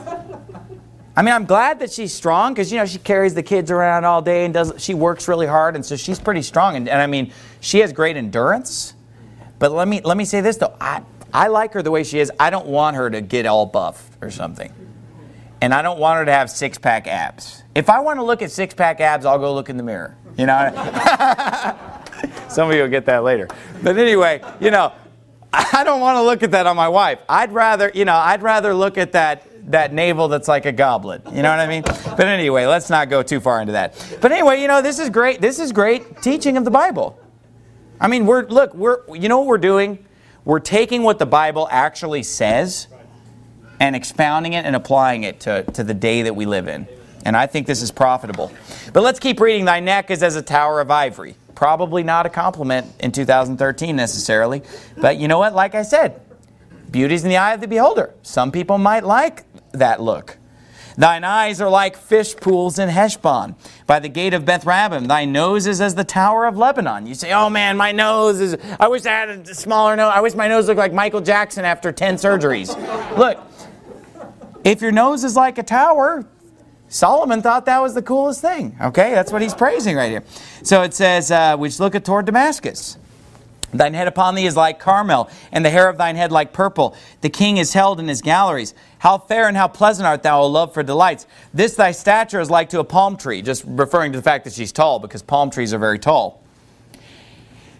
I mean, I'm glad that she's strong, because, you know, she carries the kids around all day and she works really hard, and so she's pretty strong. And I mean, she has great endurance. But let me say this, though. I like her the way she is. I don't want her to get all buff or something. And I don't want her to have six-pack abs. If I want to look at six-pack abs, I'll go look in the mirror. You know? Some of you will get that later. But anyway, you know, I don't want to look at that on my wife. I'd rather look at that navel that's like a goblet. You know what I mean? But anyway, let's not go too far into that. But anyway, you know, this is great. This is great teaching of the Bible. I mean, you know what we're doing? We're taking what the Bible actually says and expounding it and applying it to the day that we live in. And I think this is profitable. But let's keep reading. Thy neck is as a tower of ivory. Probably not a compliment in 2013 necessarily. But you know what? Like I said, beauty's in the eye of the beholder. Some people might like that look. Thine eyes are like fish pools in Heshbon, by the gate of Beth-rabbim. Thy nose is as the tower of Lebanon. You say, oh man, my nose is, I wish I had a smaller nose. I wish my nose looked like Michael Jackson after 10 surgeries. Look, if your nose is like a tower, Solomon thought that was the coolest thing. Okay, that's what he's praising right here. So it says, which looketh toward Damascus. Thine head upon thee is like Carmel, and the hair of thine head like purple. The king is held in his galleries. How fair and how pleasant art thou, O love, for delights. This thy stature is like to a palm tree. Just referring to the fact that she's tall, because palm trees are very tall.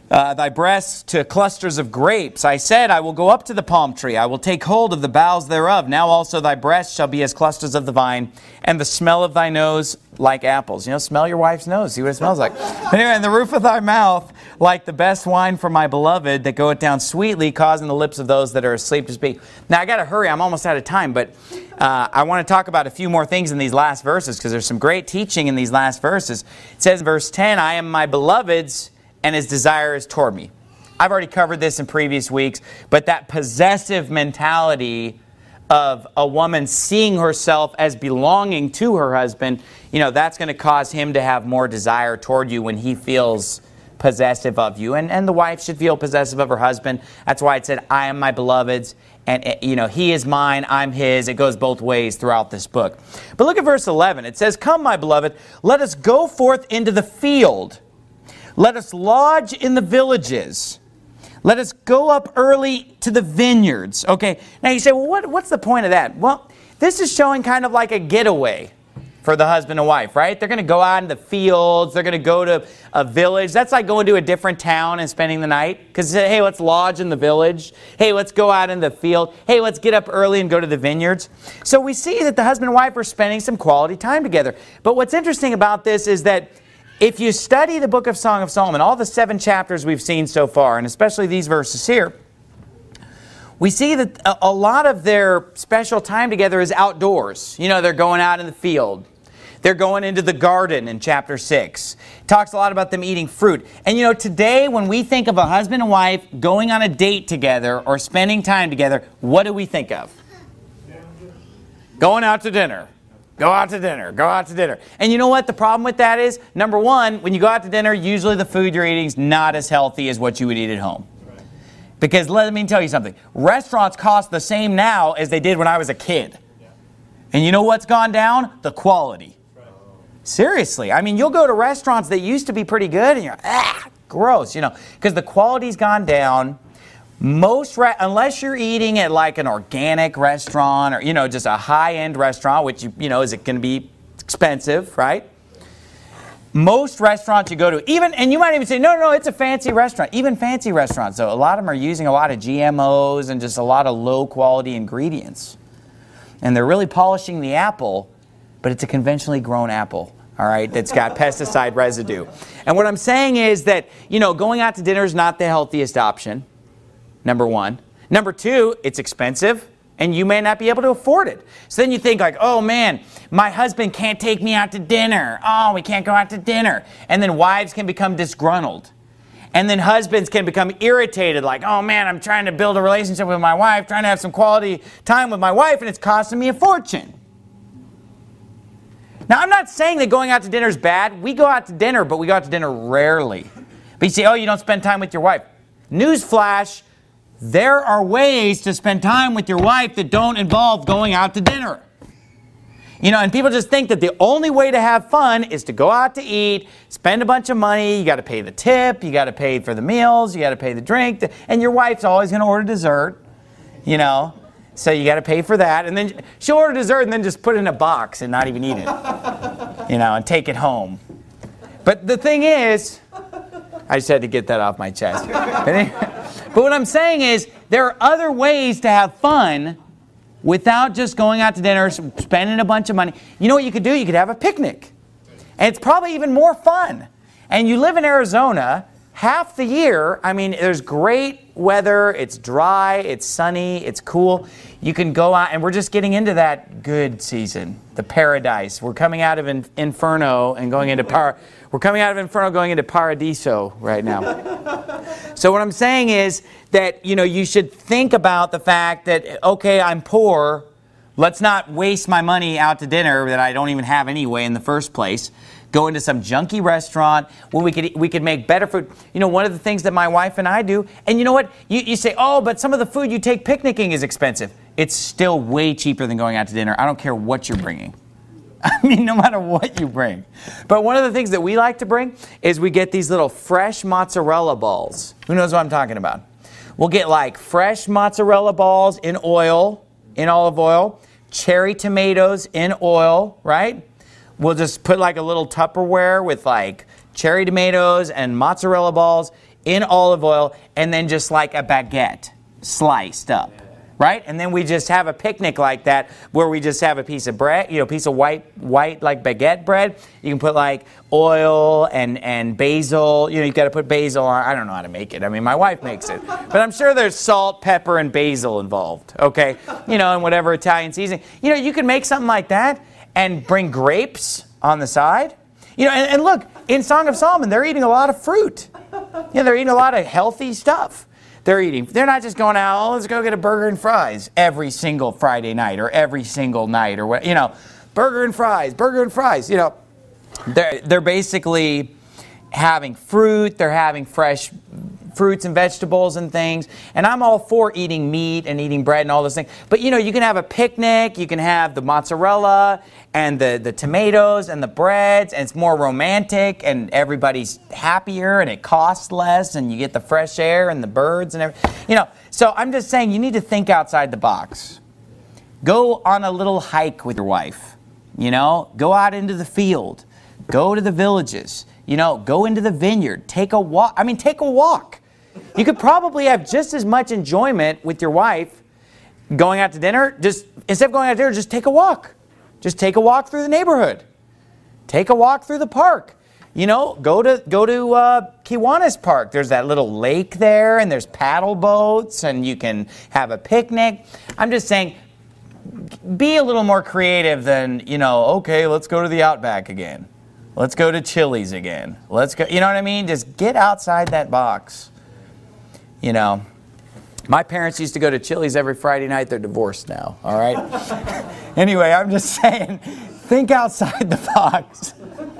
Thy breasts to clusters of grapes. I said, I will go up to the palm tree. I will take hold of the boughs thereof. Now also thy breasts shall be as clusters of the vine, and the smell of thy nose like apples. Smell your wife's nose. See what it smells like. Anyway, and the roof of thy mouth like the best wine from my beloved, that goeth down sweetly, causing the lips of those that are asleep to speak. Now, I got to hurry. I'm almost out of time, but I want to talk about a few more things in these last verses, because there's some great teaching in these last verses. It says in verse 10, I am my beloved's, and his desire is toward me. I've already covered this in previous weeks, but that possessive mentality of a woman seeing herself as belonging to her husband, that's going to cause him to have more desire toward you when he feels possessive of you. And the wife should feel possessive of her husband. That's why it said, I am my beloved's, and he is mine, I'm his. It goes both ways throughout this book. But look at verse 11. It says, come, my beloved, let us go forth into the field. Let us lodge in the villages. Let us go up early to the vineyards. Okay, now you say, well, what's the point of that? Well, this is showing kind of like a getaway for the husband and wife, right? They're going to go out in the fields. They're going to go to a village. That's like going to a different town and spending the night. Because, hey, let's lodge in the village. Hey, let's go out in the field. Hey, let's get up early and go to the vineyards. So we see that the husband and wife are spending some quality time together. But what's interesting about this is that if you study the book of Song of Solomon, all the 7 chapters we've seen so far, and especially these verses here, we see that a lot of their special time together is outdoors. They're going out in the field. They're going into the garden in chapter 6. It talks a lot about them eating fruit. And today when we think of a husband and wife going on a date together or spending time together, what do we think of? Going out to dinner. Go out to dinner. Go out to dinner. And you know what the problem with that is? Number one, when you go out to dinner, usually the food you're eating is not as healthy as what you would eat at home. Because let me tell you something. Restaurants cost the same now as they did when I was a kid. And you know what's gone down? The quality. Seriously. I mean, you'll go to restaurants that used to be pretty good and you're, gross, because the quality's gone down. Unless you're eating at like an organic restaurant or, just a high-end restaurant, which, is it going to be expensive, right? Most restaurants you go to, and you might even say, no, it's a fancy restaurant. Even fancy restaurants, though, a lot of them are using a lot of GMOs and just a lot of low-quality ingredients. And they're really polishing the apple, but it's a conventionally grown apple. All right, that's got pesticide residue. And what I'm saying is that, going out to dinner is not the healthiest option. Number one. Number two, it's expensive, and you may not be able to afford it. So then you think like, oh man, my husband can't take me out to dinner. Oh, we can't go out to dinner. And then wives can become disgruntled. And then husbands can become irritated like, oh man, I'm trying to build a relationship with my wife, trying to have some quality time with my wife, and it's costing me a fortune. Now, I'm not saying that going out to dinner is bad. We go out to dinner, but we go out to dinner rarely. But you say, oh, you don't spend time with your wife. Newsflash, there are ways to spend time with your wife that don't involve going out to dinner. And people just think that the only way to have fun is to go out to eat, spend a bunch of money, you got to pay the tip, you got to pay for the meals, you got to pay the drink, and your wife's always going to order dessert, So you got to pay for that, and then she'll order dessert and then just put it in a box and not even eat it, and take it home. But the thing is, I just had to get that off my chest. But what I'm saying is, there are other ways to have fun without just going out to dinner, spending a bunch of money. You know what you could do? You could have a picnic. And it's probably even more fun. And you live in Arizona, half the year, there's great weather, it's dry, it's sunny, it's cool. You can go out, and we're just getting into that good season, the paradise. We're coming out of Inferno and going into Paradiso right now. So what I'm saying is that, you should think about the fact that, okay, I'm poor. Let's not waste my money out to dinner that I don't even have anyway in the first place. Go into some junky restaurant where we could make better food. One of the things that my wife and I do, and you know what? You say, oh, but some of the food you take picnicking is expensive. It's still way cheaper than going out to dinner. I don't care what you're bringing. No matter what you bring. But one of the things that we like to bring is we get these little fresh mozzarella balls. Who knows what I'm talking about? We'll get like fresh mozzarella balls in olive oil, cherry tomatoes in oil, right? We'll just put like a little Tupperware with like cherry tomatoes and mozzarella balls in olive oil, and then just like a baguette sliced up. Right? And then we just have a picnic like that where we just have a piece of bread, piece of white like baguette bread. You can put like oil and basil. You've got to put basil on. I don't know how to make it. I mean, my wife makes it. But I'm sure there's salt, pepper, and basil involved. Okay? And whatever Italian seasoning. You can make something like that and bring grapes on the side. And look, in Song of Solomon, they're eating a lot of fruit. They're eating a lot of healthy stuff. They're not just going out, let's go get a burger and fries every single Friday night or every single night or what, burger and fries. They're basically having fruit, they're having fresh fruits and vegetables and things. And I'm all for eating meat and eating bread and all those things. But you can have a picnic, you can have the mozzarella and the tomatoes and the breads, and it's more romantic and everybody's happier and it costs less and you get the fresh air and the birds and everything. So I'm just saying you need to think outside the box. Go on a little hike with your wife. Go out into the field. Go to the villages. Go into the vineyard. Take a walk. Take a walk. You could probably have just as much enjoyment with your wife going out to dinner. Just instead of going out to dinner, just take a walk. Just take a walk through the neighborhood. Take a walk through the park. Go to Kiwanis Park. There's that little lake there, and there's paddle boats, and you can have a picnic. I'm just saying, be a little more creative than, okay, let's go to the Outback again. Let's go to Chili's again. Let's go, you know what I mean? Just get outside that box. My parents used to go to Chili's every Friday night. They're divorced now, all right? Anyway, I'm just saying, think outside the box.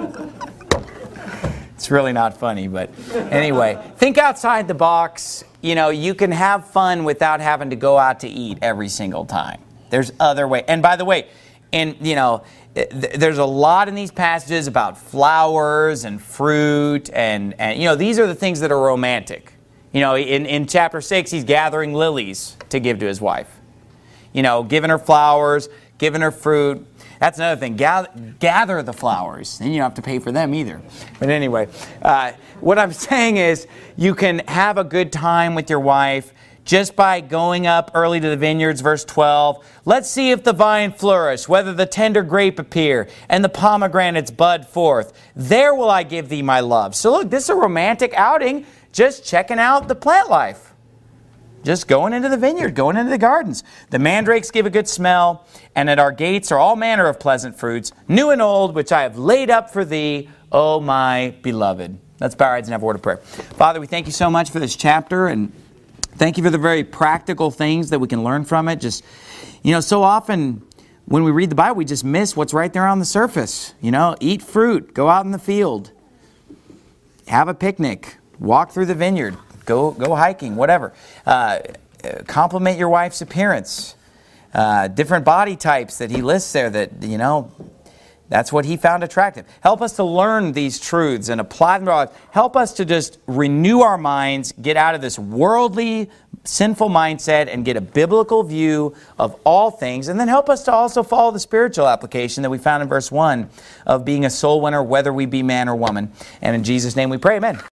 It's really not funny, but anyway, think outside the box. You can have fun without having to go out to eat every single time. There's other ways. And by the way, there's a lot in these passages about flowers and fruit, and these are the things that are romantic. In chapter 6, he's gathering lilies to give to his wife. Giving her flowers, giving her fruit. That's another thing. Gather the flowers. Then you don't have to pay for them either. But anyway, what I'm saying is you can have a good time with your wife just by going up early to the vineyards, verse 12. Let's see if the vine flourish, whether the tender grape appear, and the pomegranates bud forth. There will I give thee my love. So look, this is a romantic outing, just checking out the plant life. Just going into the vineyard, going into the gardens. The mandrakes give a good smell, and at our gates are all manner of pleasant fruits, new and old, which I have laid up for thee, O my beloved. Let's bow our heads and have a word of prayer. Father, we thank you so much for this chapter, and thank you for the very practical things that we can learn from it. Just, so often when we read the Bible, we just miss what's right there on the surface. Eat fruit, go out in the field, have a picnic, walk through the vineyard, go hiking, whatever. Compliment your wife's appearance. Different body types that he lists there that, that's what he found attractive. Help us to learn these truths and apply them to our lives. Help us to just renew our minds, get out of this worldly, sinful mindset and get a biblical view of all things. And then help us to also follow the spiritual application that we found in verse 1 of being a soul winner, whether we be man or woman. And in Jesus' name we pray, amen.